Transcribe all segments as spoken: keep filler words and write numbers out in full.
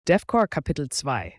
DevCore Kapitel zwei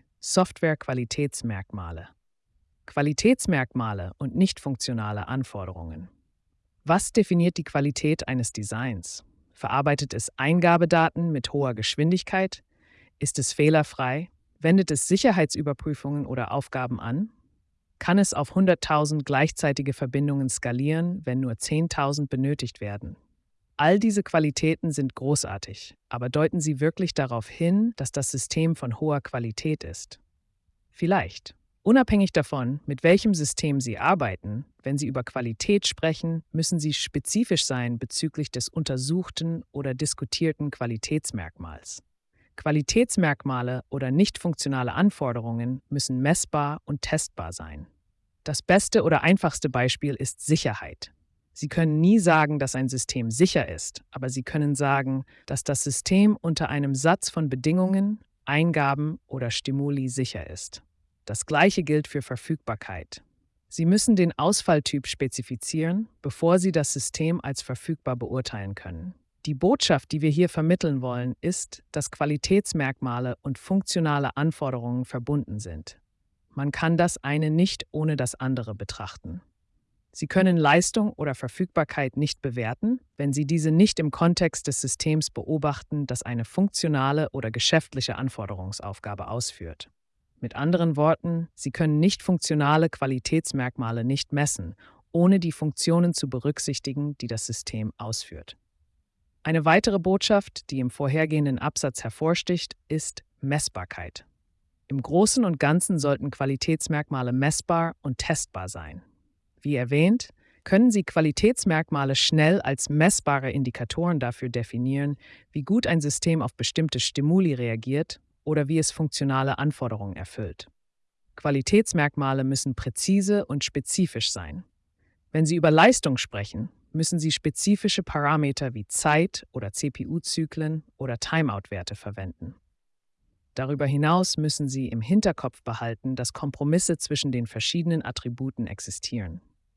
Software-Qualitätsmerkmale. Qualitätsmerkmale und nicht funktionale Anforderungen. Was definiert die Qualität eines Designs? Verarbeitet es Eingabedaten mit hoher Geschwindigkeit? Ist es fehlerfrei? Wendet es Sicherheitsüberprüfungen oder Aufgaben an? Kann es auf hunderttausend gleichzeitige Verbindungen skalieren, wenn nur zehntausend benötigt werden? All diese Qualitäten sind großartig, aber deuten sie wirklich darauf hin, dass das System von hoher Qualität ist? Vielleicht. Unabhängig davon, mit welchem System Sie arbeiten, wenn Sie über Qualität sprechen, müssen Sie spezifisch sein bezüglich des untersuchten oder diskutierten Qualitätsmerkmals. Qualitätsmerkmale oder nicht funktionale Anforderungen müssen messbar und testbar sein. Das beste oder einfachste Beispiel ist Sicherheit. Sie können nie sagen, dass ein System sicher ist, aber Sie können sagen, dass das System unter einem Satz von Bedingungen, Eingaben oder Stimuli sicher ist. Das Gleiche gilt für Verfügbarkeit. Sie müssen den Ausfalltyp spezifizieren, bevor Sie das System als verfügbar beurteilen können. Die Botschaft, die wir hier vermitteln wollen, ist, dass Qualitätsmerkmale und funktionale Anforderungen verbunden sind. Man kann das eine nicht ohne das andere betrachten. Sie können Leistung oder Verfügbarkeit nicht bewerten, wenn Sie diese nicht im Kontext des Systems beobachten, das eine funktionale oder geschäftliche Anforderungsaufgabe ausführt. Mit anderen Worten, Sie können nicht funktionale Qualitätsmerkmale nicht messen, ohne die Funktionen zu berücksichtigen, die das System ausführt. Eine weitere Botschaft, die im vorhergehenden Absatz hervorsticht, ist Messbarkeit. Im Großen und Ganzen sollten Qualitätsmerkmale messbar und testbar sein. Wie erwähnt, können Sie Qualitätsmerkmale schnell als messbare Indikatoren dafür definieren, wie gut ein System auf bestimmte Stimuli reagiert oder wie es funktionale Anforderungen erfüllt. Qualitätsmerkmale müssen präzise und spezifisch sein. Wenn Sie über Leistung sprechen, müssen Sie spezifische Parameter wie Zeit- oder C P U-Zyklen oder Timeout-Werte verwenden. Darüber hinaus müssen Sie im Hinterkopf behalten, dass Kompromisse zwischen den verschiedenen Attributen existieren.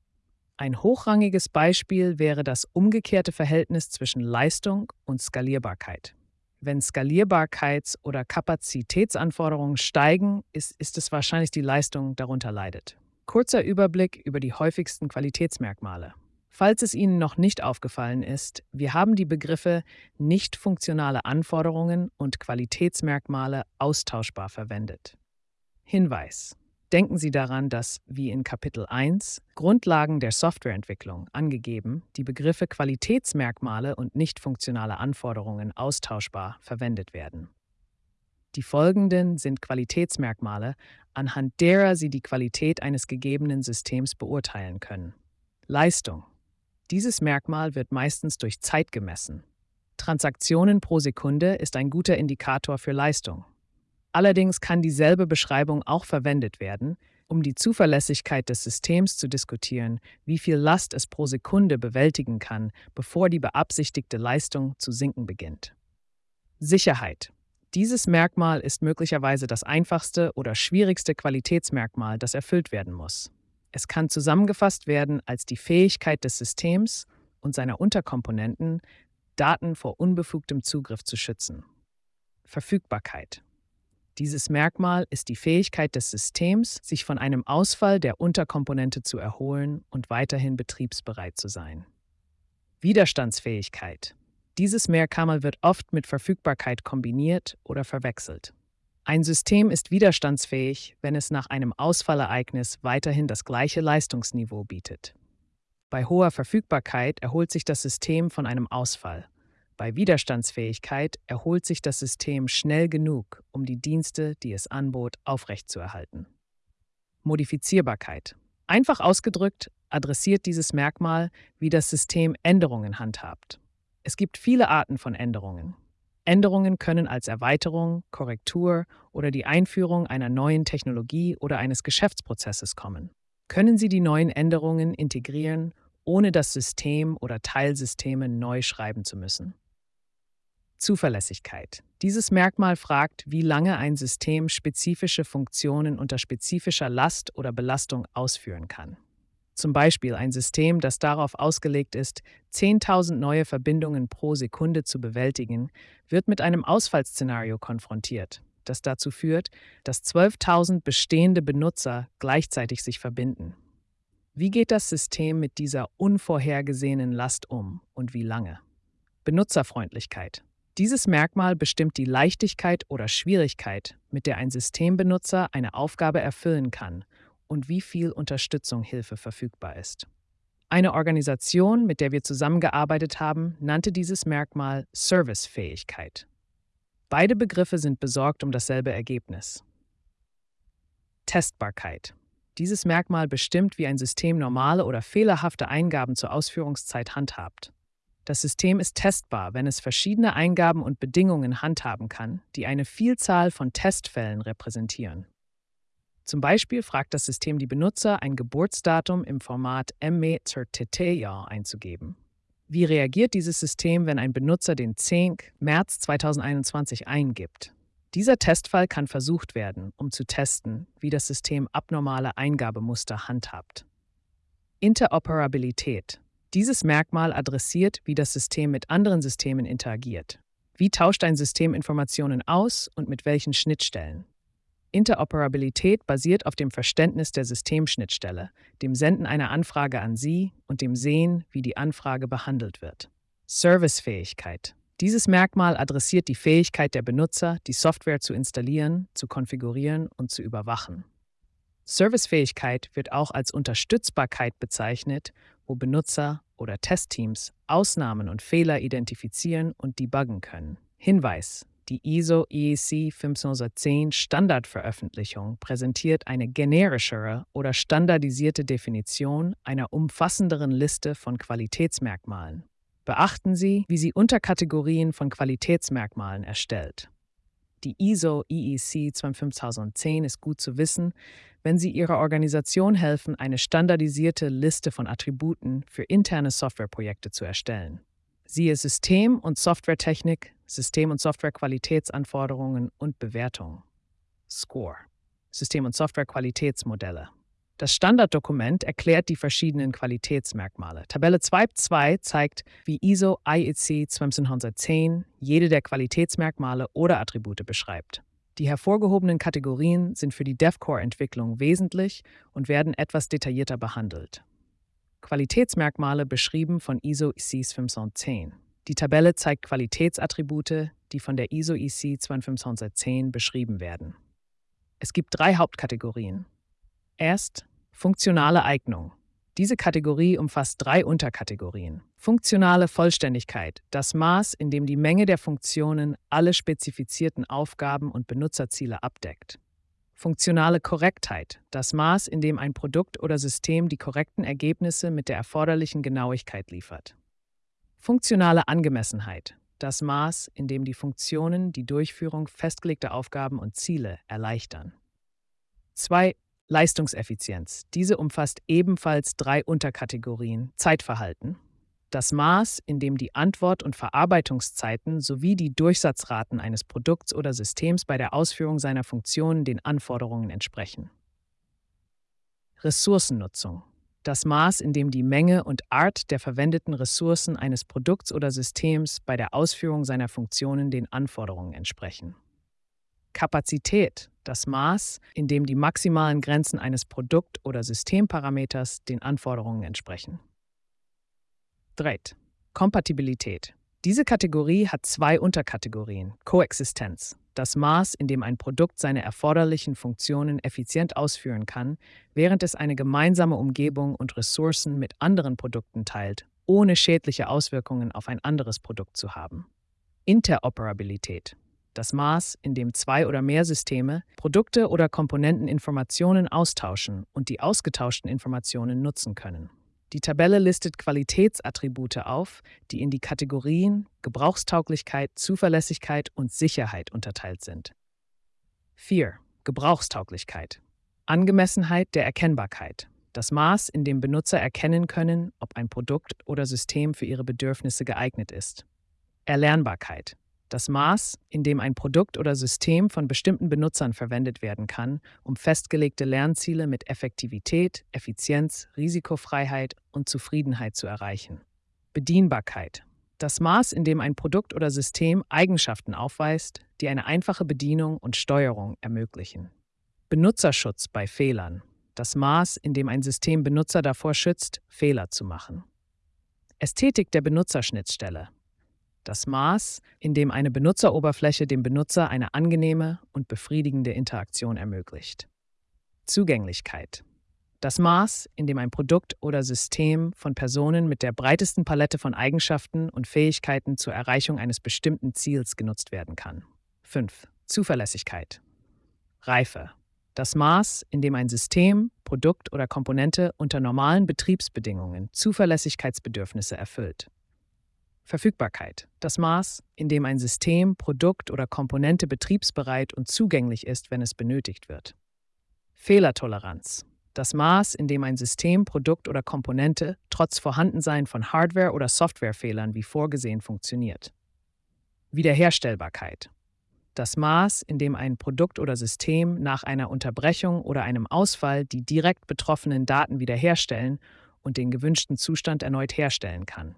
Ein hochrangiges Beispiel wäre das umgekehrte Verhältnis zwischen Leistung und Skalierbarkeit. Wenn Skalierbarkeits- oder Kapazitätsanforderungen steigen, ist, ist es wahrscheinlich die Leistung darunter leidet. Kurzer Überblick über die häufigsten Qualitätsmerkmale. Falls es Ihnen noch nicht aufgefallen ist, wir haben die Begriffe nicht funktionale Anforderungen und Qualitätsmerkmale austauschbar verwendet. Hinweis: Denken Sie daran, dass, wie in Kapitel eins, Grundlagen der Softwareentwicklung angegeben, die Begriffe Qualitätsmerkmale und nicht funktionale Anforderungen austauschbar verwendet werden. Die folgenden sind Qualitätsmerkmale, anhand derer Sie die Qualität eines gegebenen Systems beurteilen können. Leistung. Dieses Merkmal wird meistens durch Zeit gemessen. Transaktionen pro Sekunde ist ein guter Indikator für Leistung. Allerdings kann dieselbe Beschreibung auch verwendet werden, um die Zuverlässigkeit des Systems zu diskutieren, wie viel Last es pro Sekunde bewältigen kann, bevor die beabsichtigte Leistung zu sinken beginnt. Sicherheit. Dieses Merkmal ist möglicherweise das einfachste oder schwierigste Qualitätsmerkmal, das erfüllt werden muss. Es kann zusammengefasst werden als die Fähigkeit des Systems und seiner Unterkomponenten, Daten vor unbefugtem Zugriff zu schützen. Verfügbarkeit. Dieses Merkmal ist die Fähigkeit des Systems, sich von einem Ausfall der Unterkomponente zu erholen und weiterhin betriebsbereit zu sein. Widerstandsfähigkeit. Dieses Merkmal wird oft mit Verfügbarkeit kombiniert oder verwechselt. Ein System ist widerstandsfähig, wenn es nach einem Ausfallereignis weiterhin das gleiche Leistungsniveau bietet. Bei hoher Verfügbarkeit erholt sich das System von einem Ausfall. Bei Widerstandsfähigkeit erholt sich das System schnell genug, um die Dienste, die es anbot, aufrechtzuerhalten. Modifizierbarkeit. Einfach ausgedrückt adressiert dieses Merkmal, wie das System Änderungen handhabt. Es gibt viele Arten von Änderungen. Änderungen können als Erweiterung, Korrektur oder die Einführung einer neuen Technologie oder eines Geschäftsprozesses kommen. Können Sie die neuen Änderungen integrieren, ohne das System oder Teilsysteme neu schreiben zu müssen? Zuverlässigkeit. Dieses Merkmal fragt, wie lange ein System spezifische Funktionen unter spezifischer Last oder Belastung ausführen kann. Zum Beispiel ein System, das darauf ausgelegt ist, zehntausend neue Verbindungen pro Sekunde zu bewältigen, wird mit einem Ausfallszenario konfrontiert. das dazu führt, dass zwölftausend bestehende Benutzer gleichzeitig sich verbinden. Wie geht das System mit dieser unvorhergesehenen Last um und wie lange? Benutzerfreundlichkeit. Dieses Merkmal bestimmt die Leichtigkeit oder Schwierigkeit, mit der ein Systembenutzer eine Aufgabe erfüllen kann und wie viel Unterstützung Hilfe verfügbar ist. Eine Organisation, mit der wir zusammengearbeitet haben, nannte dieses Merkmal Servicefähigkeit. Beide Begriffe sind besorgt um dasselbe Ergebnis. Testbarkeit. Dieses Merkmal bestimmt, wie ein System normale oder fehlerhafte Eingaben zur Ausführungszeit handhabt. Das System ist testbar, wenn es verschiedene Eingaben und Bedingungen handhaben kann, die eine Vielzahl von Testfällen repräsentieren. Zum Beispiel fragt das System die Benutzer, ein Geburtsdatum im Format M E T T T-Jahr einzugeben. Wie reagiert dieses System, wenn ein Benutzer den zehnten März zweitausendeinundzwanzig eingibt? Dieser Testfall kann versucht werden, um zu testen, wie das System abnormale Eingabemuster handhabt. Interoperabilität. Dieses Merkmal adressiert, wie das System mit anderen Systemen interagiert. Wie tauscht ein System Informationen aus und mit welchen Schnittstellen? Interoperabilität basiert auf dem Verständnis der Systemschnittstelle, dem Senden einer Anfrage an Sie und dem Sehen, wie die Anfrage behandelt wird. Servicefähigkeit. Dieses Merkmal adressiert die Fähigkeit der Benutzer, die Software zu installieren, zu konfigurieren und zu überwachen. Servicefähigkeit wird auch als Unterstützbarkeit bezeichnet, wo Benutzer oder Testteams Ausnahmen und Fehler identifizieren und debuggen können. Hinweis: Die I S O I E C fünfhundertzehn Standardveröffentlichung präsentiert eine generischere oder standardisierte Definition einer umfassenderen Liste von Qualitätsmerkmalen. Beachten Sie, wie sie Unterkategorien von Qualitätsmerkmalen erstellt. Die I S O I E C fünfzehn ist gut zu wissen, wenn Sie Ihrer Organisation helfen, eine standardisierte Liste von Attributen für interne Softwareprojekte zu erstellen. Siehe System- und Softwaretechnik, System- und Softwarequalitätsanforderungen und Bewertung. Score. System- und Softwarequalitätsmodelle. Das Standarddokument erklärt die verschiedenen Qualitätsmerkmale. Tabelle zwei Punkt zwei zeigt, wie I S O I E C fünfzehn jede der Qualitätsmerkmale oder Attribute beschreibt. Die hervorgehobenen Kategorien sind für die DevCore-Entwicklung wesentlich und werden etwas detaillierter behandelt. Qualitätsmerkmale beschrieben von I S O I E C fünfzehn. Die Tabelle zeigt Qualitätsattribute, die von der I S O I E C fünfzehn beschrieben werden. Es gibt drei Hauptkategorien. Erst funktionale Eignung. Diese Kategorie umfasst drei Unterkategorien. Funktionale Vollständigkeit, das Maß, in dem die Menge der Funktionen alle spezifizierten Aufgaben und Benutzerziele abdeckt. Funktionale Korrektheit, das Maß, in dem ein Produkt oder System die korrekten Ergebnisse mit der erforderlichen Genauigkeit liefert. Funktionale Angemessenheit, das Maß, in dem die Funktionen die Durchführung festgelegter Aufgaben und Ziele erleichtern. zwei Leistungseffizienz. Diese umfasst ebenfalls drei Unterkategorien. Zeitverhalten. Das Maß, in dem die Antwort- und Verarbeitungszeiten sowie die Durchsatzraten eines Produkts oder Systems bei der Ausführung seiner Funktionen den Anforderungen entsprechen. Ressourcennutzung. Das Maß, in dem die Menge und Art der verwendeten Ressourcen eines Produkts oder Systems bei der Ausführung seiner Funktionen den Anforderungen entsprechen. Kapazität. Das Maß, in dem die maximalen Grenzen eines Produkt- oder Systemparameters den Anforderungen entsprechen. drei. Kompatibilität. Diese Kategorie hat zwei Unterkategorien. Koexistenz. Das Maß, in dem ein Produkt seine erforderlichen Funktionen effizient ausführen kann, während es eine gemeinsame Umgebung und Ressourcen mit anderen Produkten teilt, ohne schädliche Auswirkungen auf ein anderes Produkt zu haben. Interoperabilität. Das Maß, in dem zwei oder mehr Systeme, Produkte oder Komponenten Informationen austauschen und die ausgetauschten Informationen nutzen können. Die Tabelle listet Qualitätsattribute auf, die in die Kategorien Gebrauchstauglichkeit, Zuverlässigkeit und Sicherheit unterteilt sind. vier. Gebrauchstauglichkeit. Angemessenheit der Erkennbarkeit. Das Maß, in dem Benutzer erkennen können, ob ein Produkt oder System für ihre Bedürfnisse geeignet ist. Erlernbarkeit. Das Maß, in dem ein Produkt oder System von bestimmten Benutzern verwendet werden kann, um festgelegte Lernziele mit Effektivität, Effizienz, Risikofreiheit und Zufriedenheit zu erreichen. Bedienbarkeit. Das Maß, in dem ein Produkt oder System Eigenschaften aufweist, die eine einfache Bedienung und Steuerung ermöglichen. Benutzerschutz bei Fehlern. Das Maß, in dem ein System Benutzer davor schützt, Fehler zu machen. Ästhetik der Benutzerschnittstelle. Das Maß, in dem eine Benutzeroberfläche dem Benutzer eine angenehme und befriedigende Interaktion ermöglicht. Zugänglichkeit. Das Maß, in dem ein Produkt oder System von Personen mit der breitesten Palette von Eigenschaften und Fähigkeiten zur Erreichung eines bestimmten Ziels genutzt werden kann. fünf. Zuverlässigkeit. Reife. Das Maß, in dem ein System, Produkt oder Komponente unter normalen Betriebsbedingungen Zuverlässigkeitsbedürfnisse erfüllt. Verfügbarkeit. Das Maß, in dem ein System, Produkt oder Komponente betriebsbereit und zugänglich ist, wenn es benötigt wird. Fehlertoleranz. Das Maß, in dem ein System, Produkt oder Komponente trotz Vorhandensein von Hardware- oder Softwarefehlern wie vorgesehen funktioniert. Wiederherstellbarkeit. Das Maß, in dem ein Produkt oder System nach einer Unterbrechung oder einem Ausfall die direkt betroffenen Daten wiederherstellen und den gewünschten Zustand erneut herstellen kann.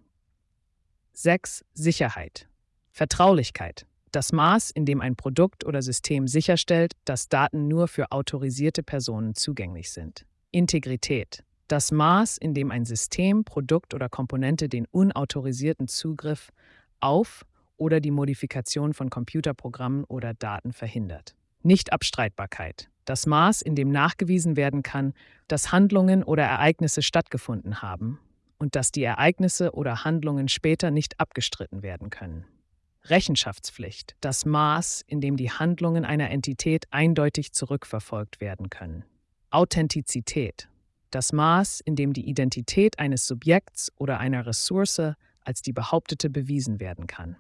sechs. Sicherheit. Vertraulichkeit. Das Maß, in dem ein Produkt oder System sicherstellt, dass Daten nur für autorisierte Personen zugänglich sind. Integrität. Das Maß, in dem ein System, Produkt oder Komponente den unautorisierten Zugriff auf oder die Modifikation von Computerprogrammen oder Daten verhindert. Nichtabstreitbarkeit. Das Maß, in dem nachgewiesen werden kann, dass Handlungen oder Ereignisse stattgefunden haben und dass die Ereignisse oder Handlungen später nicht abgestritten werden können. Rechenschaftspflicht. Das Maß, in dem die Handlungen einer Entität eindeutig zurückverfolgt werden können. Authentizität. Das Maß, in dem die Identität eines Subjekts oder einer Ressource als die behauptete bewiesen werden kann.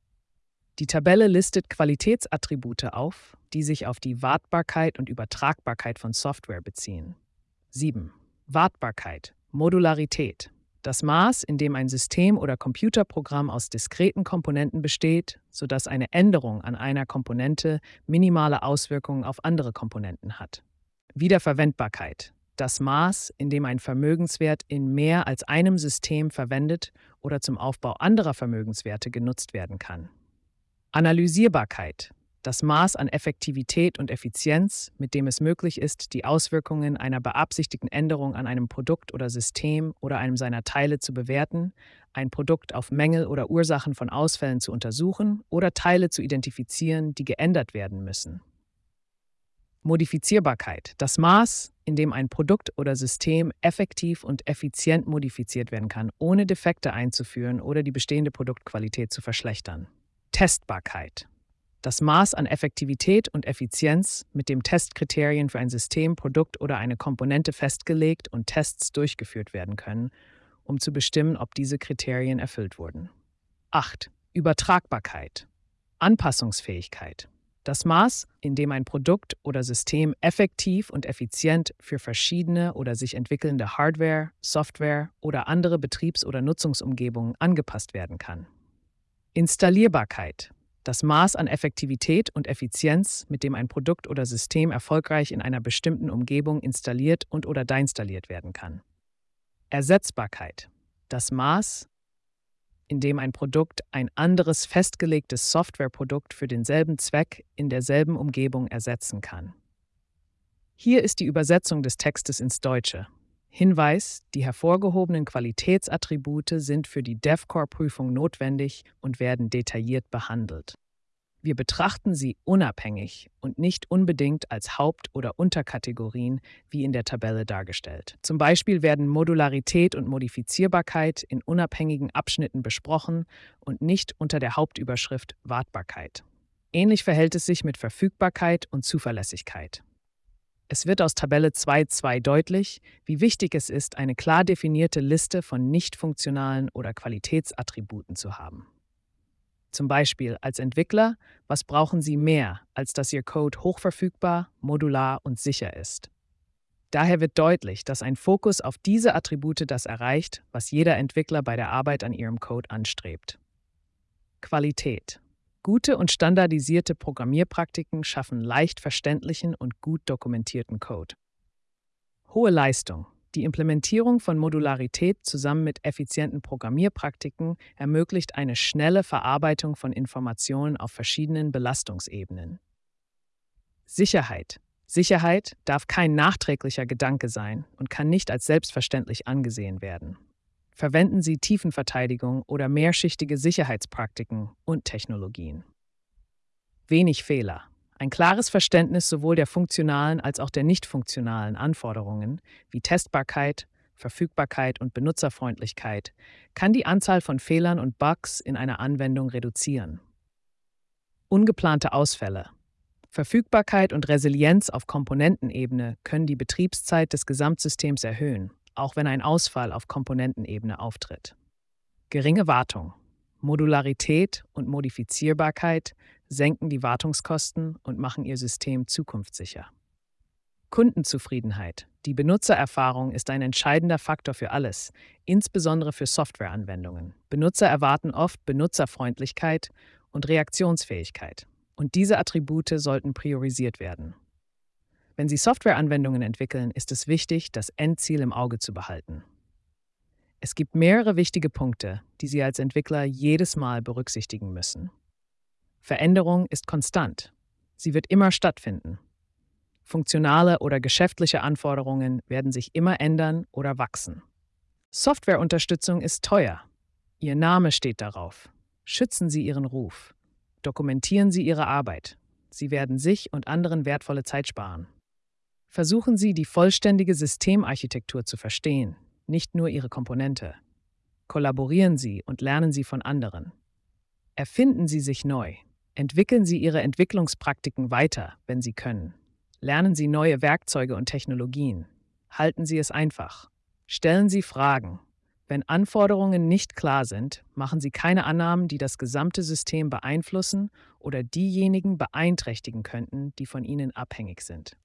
Die Tabelle listet Qualitätsattribute auf, die sich auf die Wartbarkeit und Übertragbarkeit von Software beziehen. sieben. Wartbarkeit. Modularität. Das Maß, in dem ein System oder Computerprogramm aus diskreten Komponenten besteht, sodass eine Änderung an einer Komponente minimale Auswirkungen auf andere Komponenten hat. Wiederverwendbarkeit. Das Maß, in dem ein Vermögenswert in mehr als einem System verwendet oder zum Aufbau anderer Vermögenswerte genutzt werden kann. Analysierbarkeit. Das Maß an Effektivität und Effizienz, mit dem es möglich ist, die Auswirkungen einer beabsichtigten Änderung an einem Produkt oder System oder einem seiner Teile zu bewerten, ein Produkt auf Mängel oder Ursachen von Ausfällen zu untersuchen oder Teile zu identifizieren, die geändert werden müssen. Modifizierbarkeit. Das Maß, in dem ein Produkt oder System effektiv und effizient modifiziert werden kann, ohne Defekte einzuführen oder die bestehende Produktqualität zu verschlechtern. Testbarkeit. Das Maß an Effektivität und Effizienz, mit dem Testkriterien für ein System, Produkt oder eine Komponente festgelegt und Tests durchgeführt werden können, um zu bestimmen, ob diese Kriterien erfüllt wurden. acht. Übertragbarkeit. Anpassungsfähigkeit. Das Maß, in dem ein Produkt oder System effektiv und effizient für verschiedene oder sich entwickelnde Hardware, Software oder andere Betriebs- oder Nutzungsumgebungen angepasst werden kann. Installierbarkeit. Das Maß an Effektivität und Effizienz, mit dem ein Produkt oder System erfolgreich in einer bestimmten Umgebung installiert und oder deinstalliert werden kann. Ersetzbarkeit. Das Maß, in dem ein Produkt ein anderes festgelegtes Softwareprodukt für denselben Zweck in derselben Umgebung ersetzen kann. Hier ist die Übersetzung des Textes ins Deutsche. Hinweis: Die hervorgehobenen Qualitätsattribute sind für die DevCore-Prüfung notwendig und werden detailliert behandelt. Wir betrachten sie unabhängig und nicht unbedingt als Haupt- oder Unterkategorien wie in der Tabelle dargestellt. Zum Beispiel werden Modularität und Modifizierbarkeit in unabhängigen Abschnitten besprochen und nicht unter der Hauptüberschrift Wartbarkeit. Ähnlich verhält es sich mit Verfügbarkeit und Zuverlässigkeit. Es wird aus Tabelle zwei Punkt zwei deutlich, wie wichtig es ist, eine klar definierte Liste von nicht funktionalen oder Qualitätsattributen zu haben. Zum Beispiel als Entwickler, was brauchen Sie mehr, als dass Ihr Code hochverfügbar, modular und sicher ist? Daher wird deutlich, dass ein Fokus auf diese Attribute das erreicht, was jeder Entwickler bei der Arbeit an ihrem Code anstrebt. Qualität. Gute und standardisierte Programmierpraktiken schaffen leicht verständlichen und gut dokumentierten Code. Hohe Leistung. Die Implementierung von Modularität zusammen mit effizienten Programmierpraktiken ermöglicht eine schnelle Verarbeitung von Informationen auf verschiedenen Belastungsebenen. Sicherheit. Sicherheit darf kein nachträglicher Gedanke sein und kann nicht als selbstverständlich angesehen werden. Verwenden Sie Tiefenverteidigung oder mehrschichtige Sicherheitspraktiken und Technologien. Wenig Fehler. Ein klares Verständnis sowohl der funktionalen als auch der nicht funktionalen Anforderungen wie Testbarkeit, Verfügbarkeit und Benutzerfreundlichkeit kann die Anzahl von Fehlern und Bugs in einer Anwendung reduzieren. Ungeplante Ausfälle. Verfügbarkeit und Resilienz auf Komponentenebene können die Betriebszeit des Gesamtsystems erhöhen, auch wenn ein Ausfall auf Komponentenebene auftritt. Geringe Wartung. Modularität und Modifizierbarkeit senken die Wartungskosten und machen Ihr System zukunftssicher. Kundenzufriedenheit. Die Benutzererfahrung ist ein entscheidender Faktor für alles, insbesondere für Softwareanwendungen. Benutzer erwarten oft Benutzerfreundlichkeit und Reaktionsfähigkeit, und diese Attribute sollten priorisiert werden. Wenn Sie Softwareanwendungen entwickeln, ist es wichtig, das Endziel im Auge zu behalten. Es gibt mehrere wichtige Punkte, die Sie als Entwickler jedes Mal berücksichtigen müssen. Veränderung ist konstant. Sie wird immer stattfinden. Funktionale oder geschäftliche Anforderungen werden sich immer ändern oder wachsen. Softwareunterstützung ist teuer. Ihr Name steht darauf. Schützen Sie Ihren Ruf. Dokumentieren Sie Ihre Arbeit. Sie werden sich und anderen wertvolle Zeit sparen. Versuchen Sie, die vollständige Systemarchitektur zu verstehen, nicht nur Ihre Komponente. Kollaborieren Sie und lernen Sie von anderen. Erfinden Sie sich neu. Entwickeln Sie Ihre Entwicklungspraktiken weiter, wenn Sie können. Lernen Sie neue Werkzeuge und Technologien. Halten Sie es einfach. Stellen Sie Fragen. Wenn Anforderungen nicht klar sind, machen Sie keine Annahmen, die das gesamte System beeinflussen oder diejenigen beeinträchtigen könnten, die von Ihnen abhängig sind.